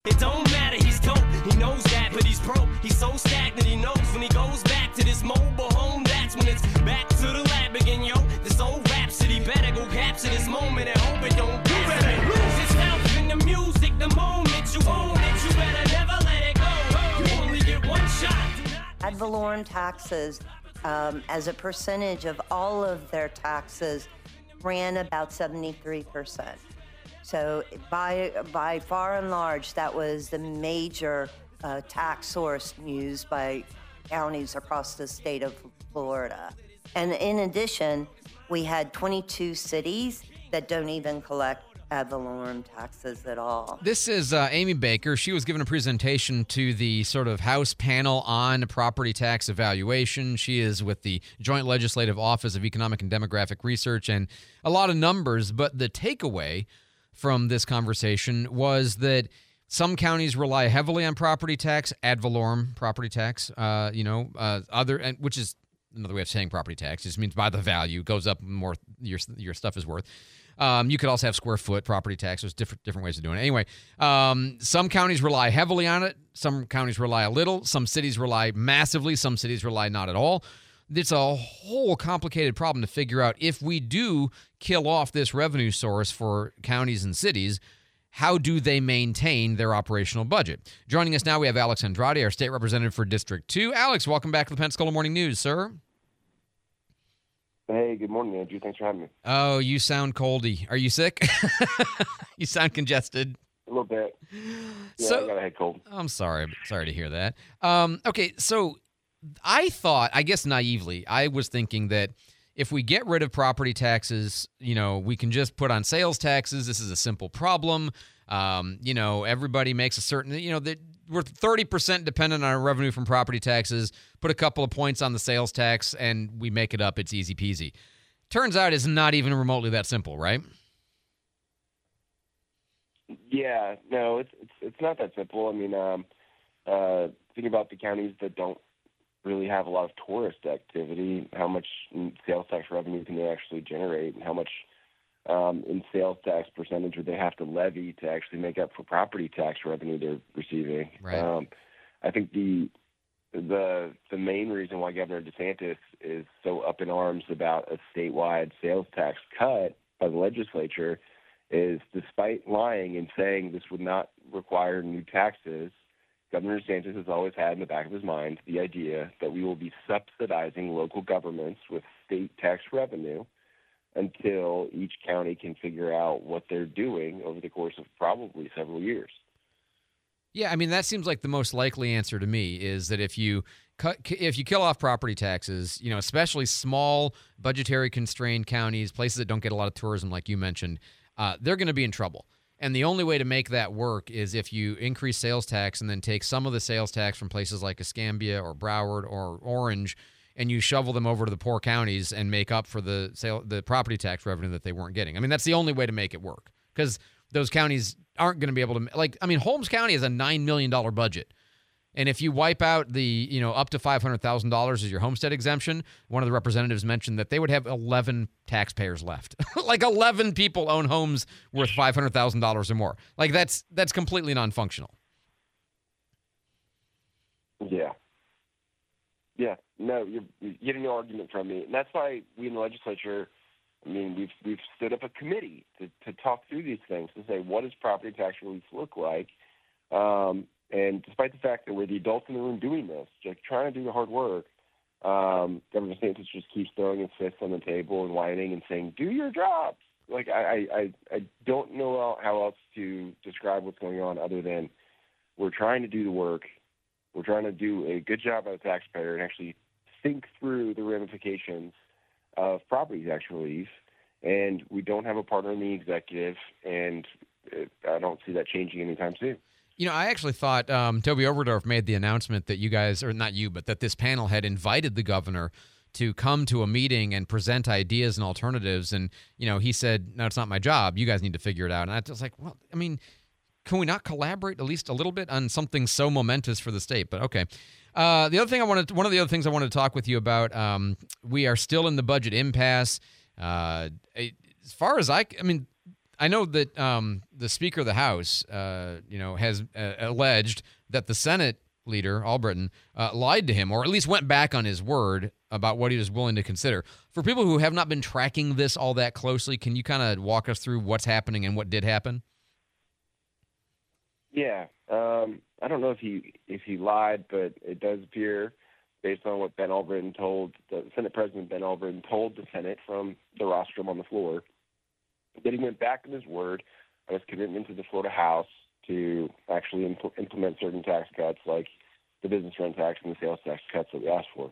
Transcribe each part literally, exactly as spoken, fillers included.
It don't matter, he's dope. He knows that, but he's broke. He's so stagnant, he knows when he goes back to this mobile home. That's when it's back to the lab again, yo. This old rhapsody better go capture this moment and hope it don't you better lose yourself in the music. The moment you own it, you better never let it go. You only get one shot. Ad valorem taxes, um, as a percentage of all of their taxes, ran about seventy-three percent. So by by far and large, that was the major uh, tax source used by counties across the state of Florida. And in addition, we had twenty-two cities that don't even collect ad valorem taxes at all. This is uh, Amy Baker. She was given a presentation to the sort of House panel on property tax evaluation. She is with the Joint Legislative Office of Economic and Demographic Research, and a lot of numbers. But the takeaway from this conversation was that some counties rely heavily on property tax, ad valorem property tax, uh, you know, uh, other, and which is another way of saying property tax. It just means by the value, goes up more your your stuff is worth. Um, you could also have square foot property tax. There's different different ways of doing it. Anyway, um, some counties rely heavily on it. Some counties rely a little. Some cities rely massively. Some cities rely not at all. It's a whole complicated problem to figure out. If we do kill off this revenue source for counties and cities, how do they maintain their operational budget? Joining us now, we have Alex Andrade, our state representative for District two. Alex, welcome back to the Pensacola Morning News, sir. Hey, good morning, Andrew. Thanks for having me. Oh, you sound coldy. Are you sick? You sound congested. A little bit. Yeah, so, I got a head cold. I'm sorry. Sorry to hear that. Um, okay, so I thought, I guess naively, I was thinking that if we get rid of property taxes, you know, we can just put on sales taxes. This is a simple problem. Um, you know, everybody makes a certain, you know, that we're thirty percent dependent on our revenue from property taxes. Put a couple of points on the sales tax, and we make it up. It's easy peasy. Turns out it's not even remotely that simple, right? Yeah, no, it's it's it's not that simple. I mean, um, uh, think about the counties that don't really have a lot of tourist activity. How much sales tax revenue can they actually generate, and how much um, in sales tax percentage would they have to levy to actually make up for property tax revenue they're receiving? Right. Um, I think the the the main reason why Governor DeSantis is so up in arms about a statewide sales tax cut by the legislature is, despite lying and saying this would not require new taxes, Governor DeSantis has always had in the back of his mind the idea that we will be subsidizing local governments with state tax revenue until each county can figure out what they're doing over the course of probably several years. Yeah, I mean, that seems like the most likely answer to me, is that if you cut, if you kill off property taxes, you know, especially small budgetary constrained counties, places that don't get a lot of tourism like you mentioned, uh, they're going to be in trouble. And the only way to make that work is if you increase sales tax and then take some of the sales tax from places like Escambia or Broward or Orange, and you shovel them over to the poor counties and make up for the sale, the property tax revenue that they weren't getting. I mean, that's the only way to make it work, because those counties aren't going to be able to, like, I mean, Holmes County has a nine million dollars budget. And if you wipe out the, you know, up to five hundred thousand dollars as your homestead exemption, one of the representatives mentioned that they would have eleven taxpayers left. Like eleven people own homes worth five hundred thousand dollars or more. Like that's that's completely non-functional. Yeah. Yeah. No, you're, you're getting no argument from me. And that's why we in the legislature, I mean, we've we've stood up a committee to, to talk through these things, to say, what does property tax relief look like? Um, and despite the fact that we're the adults in the room doing this, like trying to do the hard work, um, Governor DeSantis just keeps throwing his fists on the table and whining and saying, do your jobs. Like, I, I, I don't know how else to describe what's going on other than we're trying to do the work. We're trying to do a good job as a taxpayer and actually think through the ramifications of property tax relief, and we don't have a partner in the executive, and it, I don't see that changing anytime soon. You know, I actually thought um, Toby Overdorf made the announcement that you guys, or not you, but that this panel had invited the governor to come to a meeting and present ideas and alternatives, and, you know, he said, no, it's not my job. You guys need to figure it out. And I was like, well, I mean, can we not collaborate at least a little bit on something so momentous for the state? But okay. Uh, the other thing I wanted, one of the other things I wanted to talk with you about, um, we are still in the budget impasse. Uh, as far as I, I mean, I know that um, the Speaker of the House, uh, you know, has uh, alleged that the Senate leader, Albritton, uh, lied to him, or at least went back on his word about what he was willing to consider. For people who have not been tracking this all that closely, can you kind of walk us through what's happening and what did happen? Yeah, um, I don't know if he if he lied, but it does appear, based on what Ben Albritton told, the Senate President Ben Albritton told the Senate from the rostrum on the floor, that he went back on his word on his commitment to the Florida House to actually impl- implement certain tax cuts, like the business rent tax and the sales tax cuts that we asked for.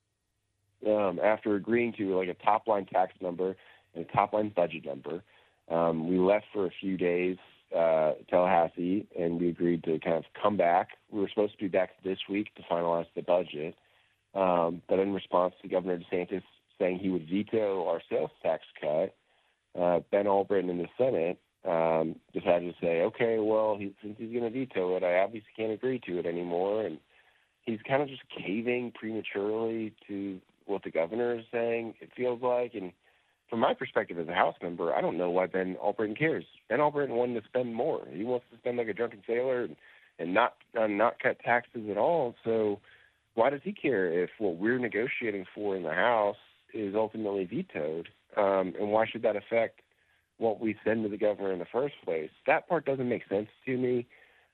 Um, after agreeing to like a top-line tax number and a top-line budget number, um, we left for a few days uh, Tallahassee, and we agreed to kind of come back. We were supposed to be back this week to finalize the budget, um, but in response to Governor DeSantis saying he would veto our sales tax cut, uh, Ben Albritton in the Senate um, decided to say, okay, well, he, since he's going to veto it, I obviously can't agree to it anymore, and he's kind of just caving prematurely to what the governor is saying, it feels like, and from my perspective as a House member, I don't know why Ben Albritton cares. Ben Albritton wanted to spend more. He wants to spend like a drunken sailor and, and not uh, not cut taxes at all. So why does he care if what we're negotiating for in the House is ultimately vetoed? Um, and why should that affect what we send to the governor in the first place? That part doesn't make sense to me.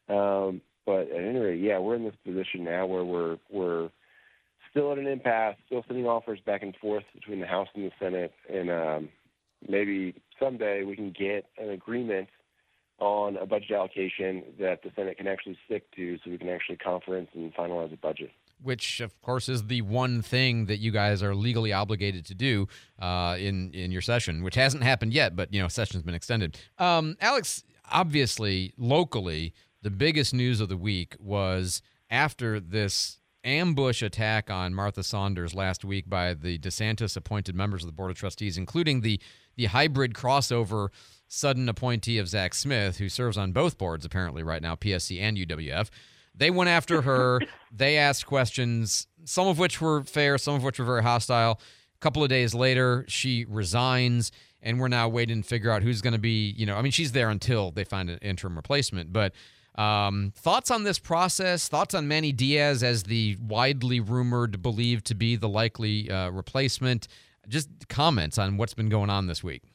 Um, but at any rate, yeah, we're in this position now where we're we're still at an impasse, still sending offers back and forth between the House and the Senate, and um, maybe someday we can get an agreement on a budget allocation that the Senate can actually stick to so we can actually conference and finalize a budget. Which, of course, is the one thing that you guys are legally obligated to do uh, in, in your session, which hasn't happened yet, but, you know, session's been extended. Um, Alex, obviously, locally, the biggest news of the week was after this ambush attack on Martha Saunders last week by the DeSantis-appointed members of the Board of Trustees, including the the hybrid crossover sudden appointee of Zach Smith, who serves on both boards apparently right now, P S C and U W F. They went after her. They asked questions, some of which were fair, some of which were very hostile. A couple of days later, she resigns, and we're now waiting to figure out who's going to be, you know, I mean, she's there until they find an interim replacement, but Um, thoughts on this process? Thoughts on Manny Diaz as the widely rumored, believed to be the likely uh, replacement? Just comments on what's been going on this week.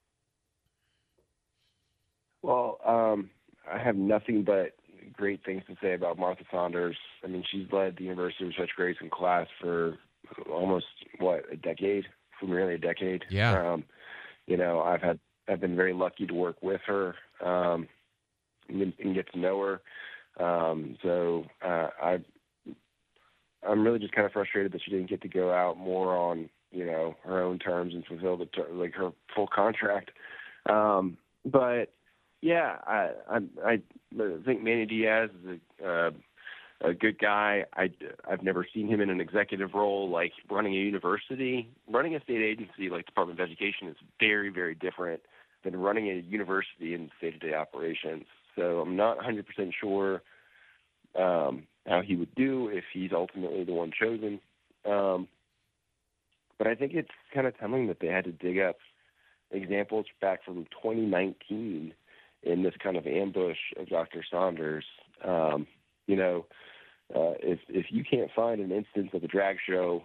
Well, um, I have nothing but great things to say about Martha Saunders. I mean, she's led the University of Such Grace in class for almost, what, a decade? For nearly a decade. Yeah. Um, you know, I've had I've been very lucky to work with her. Um, and, and get to know her. Um, so uh, I, I'm really just kind of frustrated that she didn't get to go out more on, you know, her own terms and fulfill the ter- like her full contract. Um, but yeah, I, I I think Manny Diaz is a, uh, a good guy. I I've never seen him in an executive role like running a university. Running a state agency like Department of Education is very very different than running a university in day-to-day operations. So I'm not one hundred percent sure um, how he would do if he's ultimately the one chosen. Um, but I think it's kind of telling that they had to dig up examples back from twenty nineteen in this kind of ambush of Doctor Saunders. Um, you know, uh, if if you can't find an instance of a drag show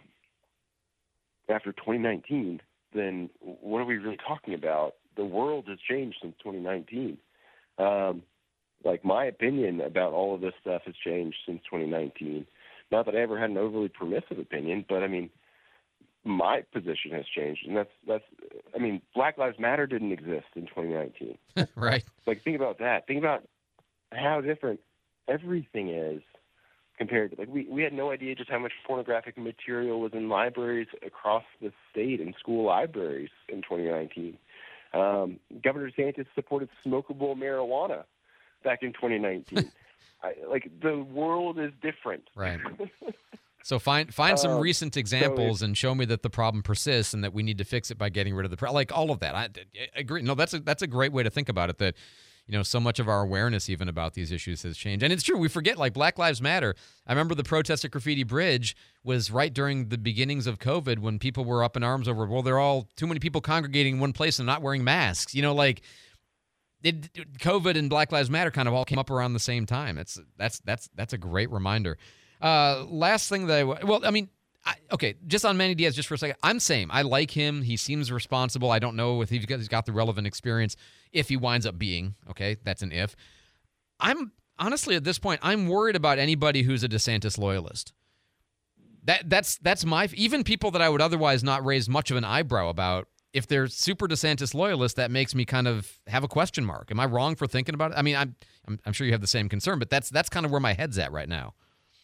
after twenty nineteen, then what are we really talking about? The world has changed since twenty nineteen. Um, like my opinion about all of this stuff has changed since twenty nineteen. Not that I ever had an overly permissive opinion, but I mean, my position has changed, and that's that's. I mean, Black Lives Matter didn't exist in twenty nineteen. Right. Like, think about that. Think about how different everything is compared to, like, we, we had no idea just how much pornographic material was in libraries across the state and school libraries in twenty nineteen. Um, Governor DeSantis supported smokable marijuana back in twenty nineteen. I, like, the world is different. Right. So find find some Um, recent so examples if- and show me that the problem persists and that we need to fix it by getting rid of the pro- like all of that. I, I agree. No, that's a that's a great way to think about it. That, you know, so much of our awareness even about these issues has changed, and it's true. We forget, like, Black Lives Matter. I remember the protest at Graffiti Bridge was right during the beginnings of COVID when people were up in arms over, well, they're all too many people congregating in one place and not wearing masks. You know, like, it, COVID and Black Lives Matter kind of all came up around the same time. It's that's that's that's a great reminder. Uh, last thing that I well, I mean, I, okay, just on Manny Diaz, just for a second, I'm same. I like him. He seems responsible. I don't know if he's got, he's got the relevant experience. If he winds up being, okay, that's an if. I'm honestly at this point, I'm worried about anybody who's a DeSantis loyalist. That that's that's my even people that I would otherwise not raise much of an eyebrow about. If they're super DeSantis loyalists, that makes me kind of have a question mark. Am I wrong for thinking about it? I mean, I'm I'm, I'm sure you have the same concern, but that's that's kind of where my head's at right now.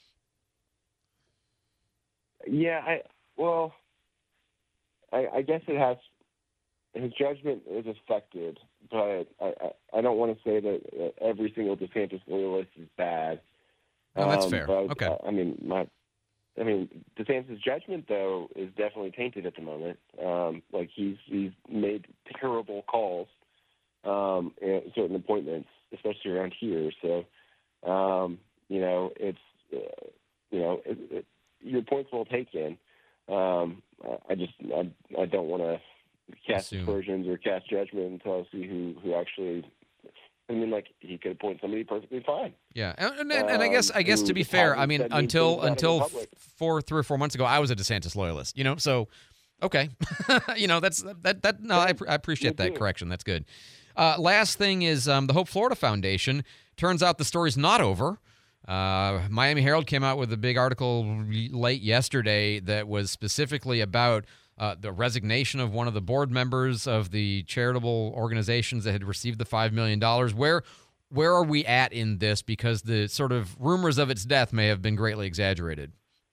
Yeah, I well, I, I guess it has. His judgment is affected, but I, I, I don't want to say that every single DeSantis loyalist is bad. Oh, that's um, fair. But, okay. I, I mean, my, I mean, DeSantis' judgment though is definitely tainted at the moment. Um, like he's he's made terrible calls um, at certain appointments, especially around here. So, um, you know, it's uh, you know, it, it, your point's well taken. Um, I just I, I don't want to cast Assume. aspersions or cast judgment until I see who, who actually. I mean, like he could appoint somebody perfectly fine. Yeah, and, and, and I guess I guess to be fair, I mean, until until f- four, three or four months ago, I was a DeSantis loyalist. You know, so okay, you know that's that that. No, I, I appreciate that correction. That's good. Uh, last thing is um, the Hope Florida Foundation. Turns out the story's not over. Uh, Miami Herald came out with a big article late yesterday that was specifically about uh, the resignation of one of the board members of the charitable organizations that had received the five million dollars. Where where are we at in this? Because the sort of rumors of its death may have been greatly exaggerated.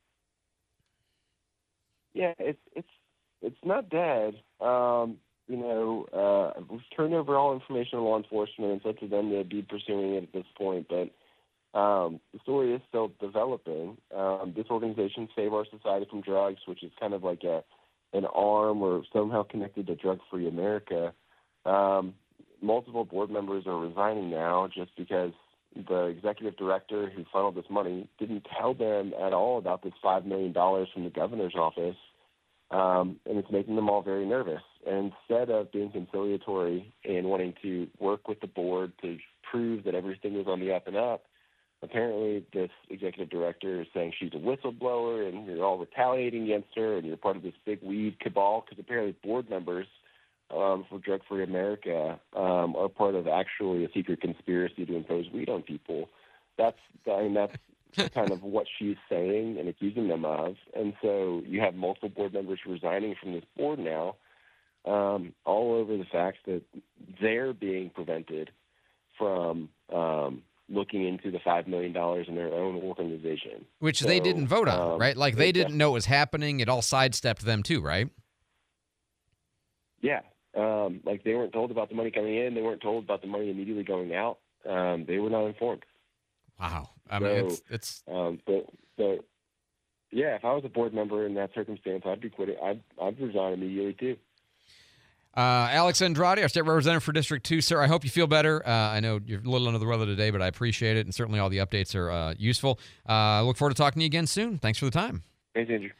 Yeah, it's it's it's not dead. Um, you know, uh, we've turned over all information to law enforcement, and it's up to them to be pursuing it at this point. But Um, the story is still developing. Um, this organization, Save Our Society from Drugs, which is kind of like a an arm or somehow connected to Drug Free America, um, multiple board members are resigning now just because the executive director who funneled this money didn't tell them at all about this five million dollars from the governor's office, um, and it's making them all very nervous. And instead of being conciliatory and wanting to work with the board to prove that everything is on the up and up, apparently this executive director is saying she's a whistleblower and you're all retaliating against her and you're part of this big weed cabal, because apparently board members um, for Drug Free America um, are part of actually a secret conspiracy to impose weed on people. That's, I mean, that's kind of what she's saying and accusing them of. And so you have multiple board members resigning from this board now, um, all over the fact that they're being prevented from um, looking into the five million dollars in their own organization. Which so, they didn't vote on, um, right? Like they didn't know it was happening. It all sidestepped them too, right? Yeah. Um, like they weren't told about the money coming in. They weren't told about the money immediately going out. Um, they were not informed. Wow. I so, mean, it's... it's... Um, but, but, yeah, if I was a board member in that circumstance, I'd be quitting. I'd, I'd resign immediately too. Uh, Alex Andrade, our state representative for District two, sir. I hope you feel better. Uh, I know you're a little under the weather today, but I appreciate it, and certainly all the updates are uh, useful. I uh, look forward to talking to you again soon. Thanks for the time. Thanks, Andrew.